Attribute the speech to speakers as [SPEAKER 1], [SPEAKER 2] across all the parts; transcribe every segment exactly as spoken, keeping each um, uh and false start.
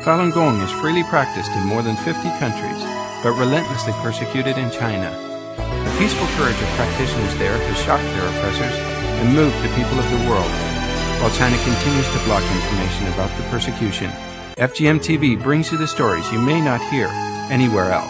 [SPEAKER 1] Falun Gong is freely practiced in more than fifty countries, but relentlessly persecuted in China. The peaceful courage of practitioners there has shocked their oppressors and moved the people of the world, while China continues to block information about the persecution. F G M T V brings you the stories you may not hear anywhere else.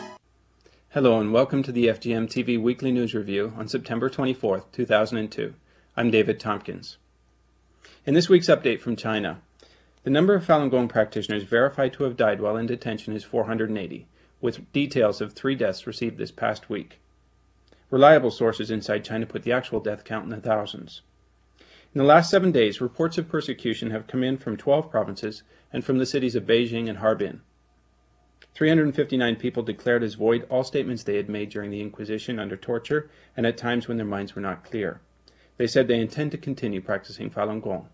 [SPEAKER 1] Hello and welcome to the F G M T V Weekly News Review on September twenty-fourth, two thousand two. I'm David Tompkins. In this week's update from China, the number of Falun Gong practitioners verified to have died while in detention is four hundred eighty, with details of three deaths received this past week. Reliable sources inside China put the actual death count in the thousands. In the last seven days, reports of persecution have come in from twelve provinces and from the cities of Beijing and Harbin. three hundred fifty-nine people declared as void all statements they had made during the Inquisition under torture and at times when their minds were not clear. They said they intend to continue practicing Falun Gong.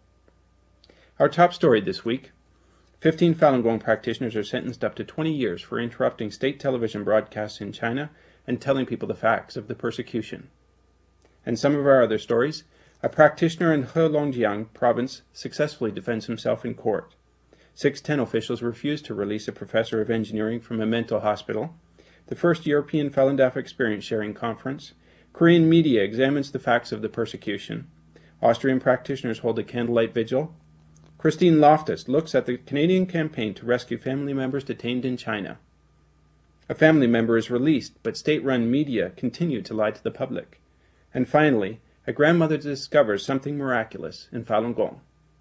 [SPEAKER 1] Our top story this week: fifteen Falun Gong practitioners are sentenced up to twenty years for interrupting state television broadcasts in China and telling people the facts of the persecution. And some of our other stories: a practitioner in Heilongjiang province successfully defends himself in court. six ten officials refused to release a professor of engineering from a mental hospital. The first European Falun Dafa experience sharing conference. Korean media examines the facts of the persecution. Austrian practitioners hold a candlelight vigil. Christine Loftus looks at the Canadian campaign to rescue family members detained in China. A family member is released, but state-run media continue to lie to the public. And finally, a grandmother discovers something miraculous in Falun Gong.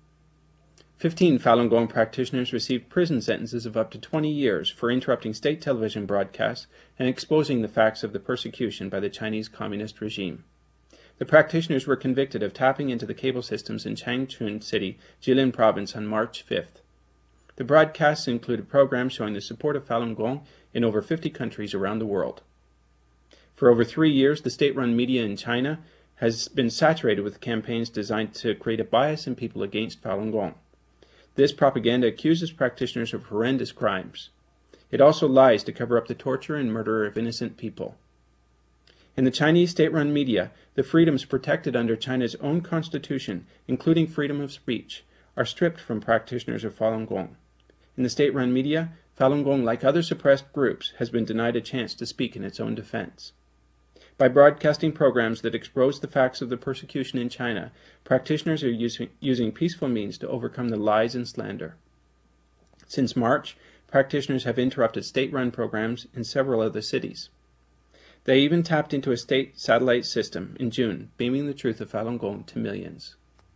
[SPEAKER 1] Fifteen Falun Gong practitioners received prison sentences of up to twenty years for interrupting state television broadcasts and exposing the facts of the persecution by the Chinese Communist regime. The practitioners were convicted of tapping into the cable systems in Changchun City, Jilin Province on March fifth. The broadcasts included programs showing the support of Falun Gong in over fifty countries around the world. For over three years, the state-run media in China has been saturated with campaigns designed to create a bias in people against Falun Gong. This propaganda accuses practitioners of horrendous crimes. It also lies to cover up the torture and murder of innocent people. In the Chinese state-run media, the freedoms protected under China's own constitution, including freedom of speech, are stripped from practitioners of Falun Gong. In the state-run media, Falun Gong, like other suppressed groups, has been denied a chance to speak in its own defense. By broadcasting programs that expose the facts of the persecution in China, practitioners are using, using peaceful means to overcome the lies and slander. Since March, practitioners have interrupted state-run programs in several other cities. They even tapped into a state satellite system in June, beaming the truth of Falun Gong to millions.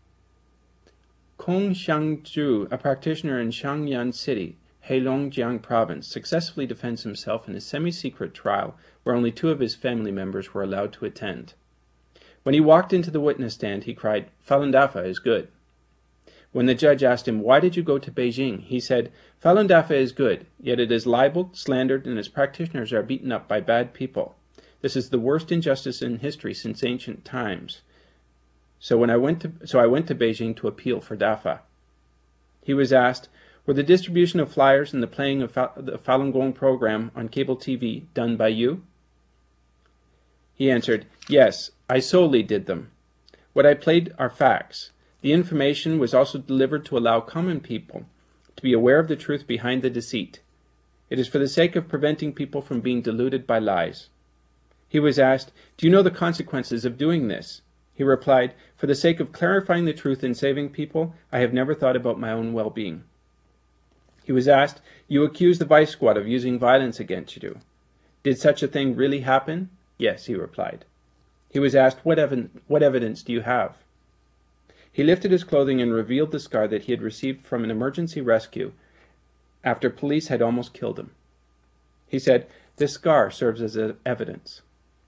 [SPEAKER 1] Kong Xiangzhu, a practitioner in Shangyan City, Heilongjiang Province, successfully defends himself in a semi-secret trial where only two of his family members were allowed to attend. When he walked into the witness stand, he cried, "Falun Dafa is good." When the judge asked him, "Why did you go to Beijing?" he said, "Falun Dafa is good, yet it is libeled, slandered, and its practitioners are beaten up by bad people. This is the worst injustice in history since ancient times. So when I went to, so I went to Beijing to appeal for Dafa." He was asked, "Were the distribution of flyers and the playing of Fa- the Falun Gong program on cable T V done by you?" He answered, "Yes, I solely did them. What I played are facts. The information was also delivered to allow common people to be aware of the truth behind the deceit. It is for the sake of preventing people from being deluded by lies." He was asked, "Do you know the consequences of doing this?" He replied, "For the sake of clarifying the truth and saving people, I have never thought about my own well-being." He was asked, "You accuse the Vice Squad of using violence against you. Did such a thing really happen?" "Yes," he replied. He was asked, what, ev- what evidence do you have?" He lifted his clothing and revealed the scar that he had received from an emergency rescue after police had almost killed him. He said, "This scar serves as a- evidence."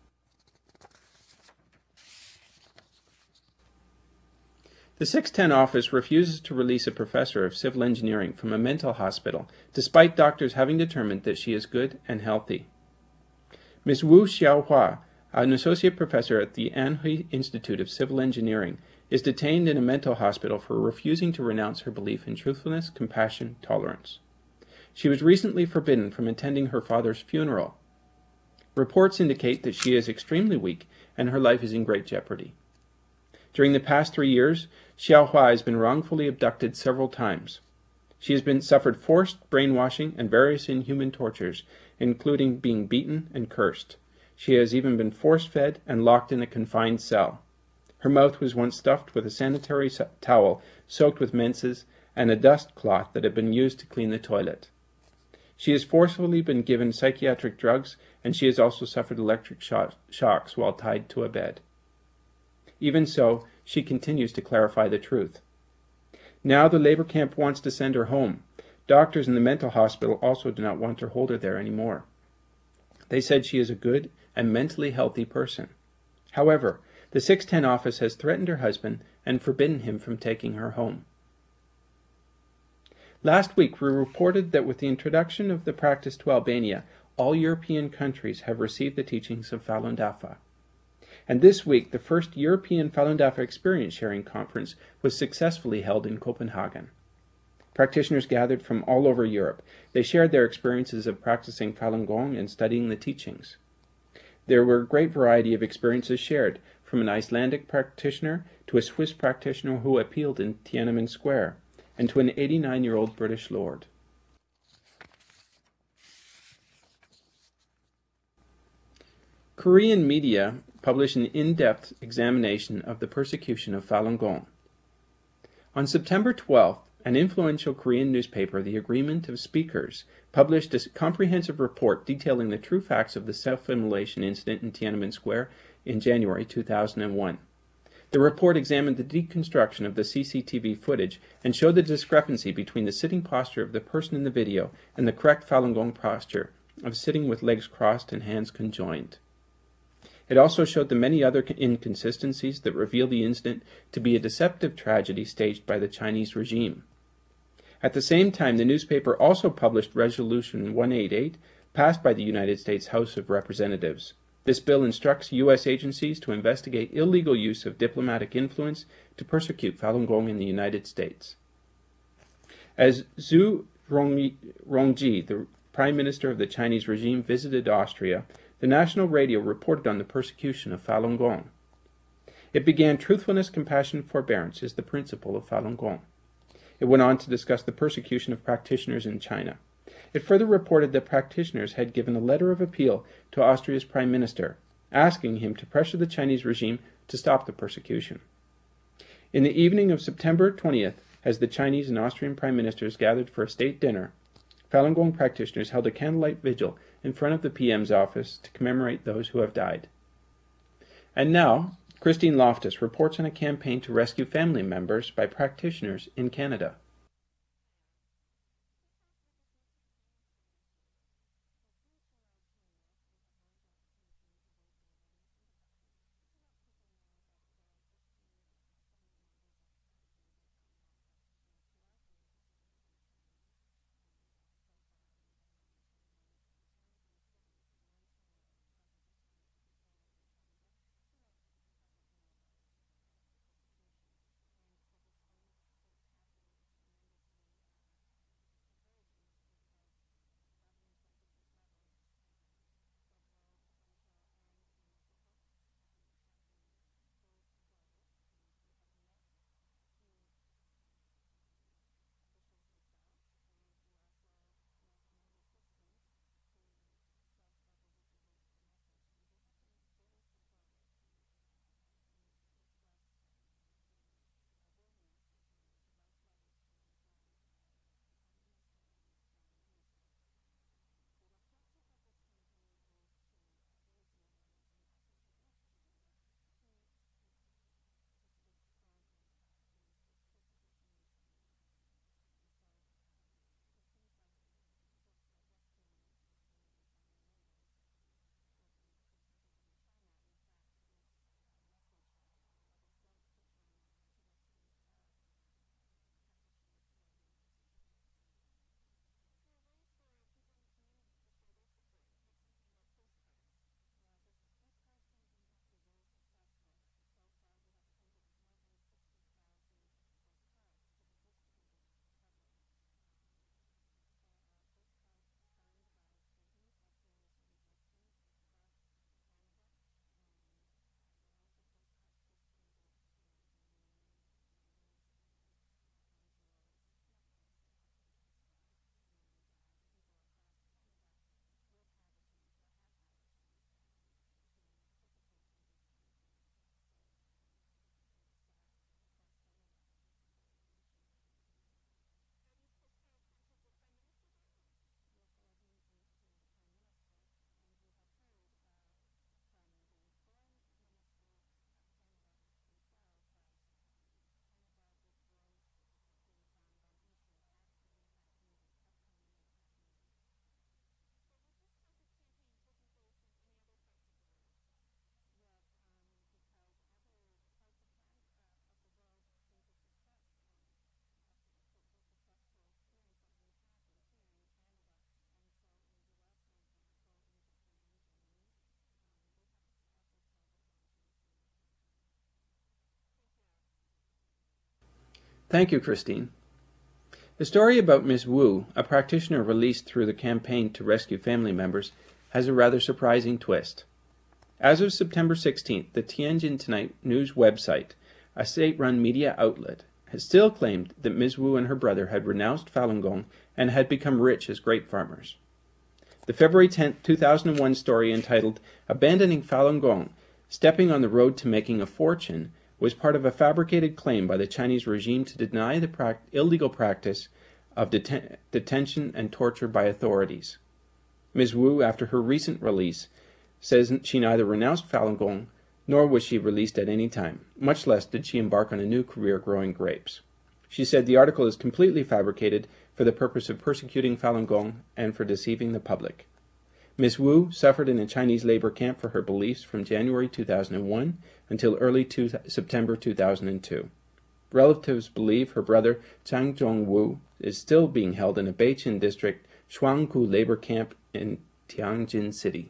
[SPEAKER 1] The six ten office refuses to release a professor of civil engineering from a mental hospital, despite doctors having determined that she is good and healthy. Miz Wu Xiaohua, an associate professor at the Anhui Institute of Civil Engineering, is detained in a mental hospital for refusing to renounce her belief in truthfulness, compassion, tolerance. She was recently forbidden from attending her father's funeral. Reports indicate that she is extremely weak and her life is in great jeopardy. During the past three years, Xiaohua has been wrongfully abducted several times. She has been suffered forced brainwashing and various inhuman tortures, including being beaten and cursed. She has even been force-fed and locked in a confined cell. Her mouth was once stuffed with a sanitary towel soaked with menses and a dust cloth that had been used to clean the toilet. She has forcefully been given psychiatric drugs, and she has also suffered electric shocks while tied to a bed. Even so, she continues to clarify the truth. Now the labor camp wants to send her home. Doctors in the mental hospital also do not want to hold her there anymore. They said she is a good and mentally healthy person. However, the six ten office has threatened her husband and forbidden him from taking her home. Last week we reported that with the introduction of the practice to Albania, all European countries have received the teachings of Falun Dafa. And this week, the first European Falun Dafa Experience Sharing Conference was successfully held in Copenhagen. Practitioners gathered from all over Europe. They shared their experiences of practicing Falun Gong and studying the teachings. There were a great variety of experiences shared, from an Icelandic practitioner to a Swiss practitioner who appealed in Tiananmen Square, and to an eighty-nine-year-old British lord. Korean media published an in-depth examination of the persecution of Falun Gong. On September twelfth, an influential Korean newspaper, The Agreement of Speakers, published a comprehensive report detailing the true facts of the self-immolation incident in Tiananmen Square in January two thousand one. The report examined the deconstruction of the C C T V footage and showed the discrepancy between the sitting posture of the person in the video and the correct Falun Gong posture of sitting with legs crossed and hands conjoined. It also showed the many other inconsistencies that reveal the incident to be a deceptive tragedy staged by the Chinese regime. At the same time, the newspaper also published Resolution one eighty-eight, passed by the United States House of Representatives. This bill instructs U S agencies to investigate illegal use of diplomatic influence to persecute Falun Gong in the United States. As Zhu Rongji, the Prime Minister of the Chinese regime, visited Austria, the national radio reported on the persecution of Falun Gong. It began, "Truthfulness, compassion, forbearance is the principle of Falun Gong." It went on to discuss the persecution of practitioners in China. It further reported that practitioners had given a letter of appeal to Austria's Prime Minister, asking him to pressure the Chinese regime to stop the persecution. In the evening of September twentieth, as the Chinese and Austrian Prime Ministers gathered for a state dinner, Falun Gong practitioners held a candlelight vigil in front of the P M's office to commemorate those who have died. And now, Christine Loftus reports on a campaign to rescue family members by practitioners in Canada. Thank you, Christine. The story about Miss Wu, a practitioner released through the campaign to rescue family members, has a rather surprising twist. As of September sixteenth, the Tianjin Tonight News website, a state-run media outlet, has still claimed that Miz Wu and her brother had renounced Falun Gong and had become rich as grape farmers. The February tenth, two thousand one story entitled Abandoning Falun Gong, Stepping on the Road to Making a Fortune was part of a fabricated claim by the Chinese regime to deny the pra- illegal practice of deten- detention and torture by authorities. Miz Wu, after her recent release, says she neither renounced Falun Gong nor was she released at any time, much less did she embark on a new career growing grapes. She said the article is completely fabricated for the purpose of persecuting Falun Gong and for deceiving the public. Miz Wu suffered in a Chinese labor camp for her beliefs from January two thousand one until early two, September two thousand two. Relatives believe her brother Zhang Zhongwu is still being held in a Beichin district Shuangku labor camp in Tianjin City.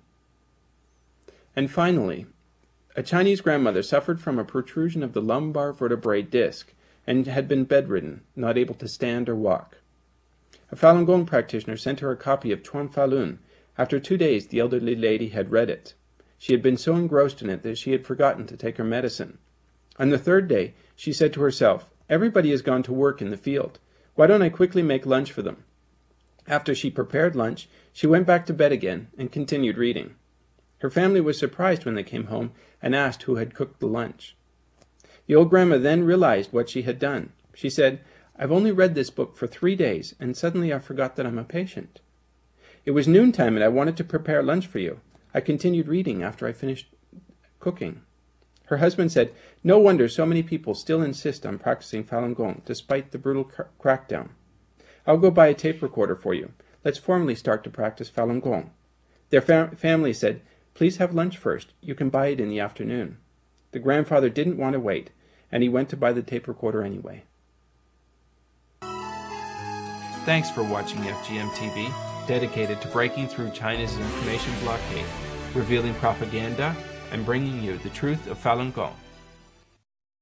[SPEAKER 1] And finally, a Chinese grandmother suffered from a protrusion of the lumbar vertebrae disc and had been bedridden, not able to stand or walk. A Falun Gong practitioner sent her a copy of Chuan Falun. After two days, the elderly lady had read it. She had been so engrossed in it that she had forgotten to take her medicine. On the third day, she said to herself, "Everybody has gone to work in the field. Why don't I quickly make lunch for them?" After she prepared lunch, she went back to bed again and continued reading. Her family was surprised when they came home and asked who had cooked the lunch. The old grandma then realized what she had done. She said, "I've only read this book for three days, and suddenly I forgot that I'm a patient. It was noontime and I wanted to prepare lunch for you. I continued reading after I finished cooking." Her husband said, "No wonder so many people still insist on practicing Falun Gong, despite the brutal cr- crackdown. I'll go buy a tape recorder for you. Let's formally start to practice Falun Gong." Their fam- family said, "Please have lunch first. You can buy it in the afternoon." The grandfather didn't want to wait, and he went to buy the tape recorder anyway.
[SPEAKER 2] Thanks for watching F G M T V, dedicated to breaking through China's information blockade, revealing propaganda, and bringing you the truth of Falun Gong.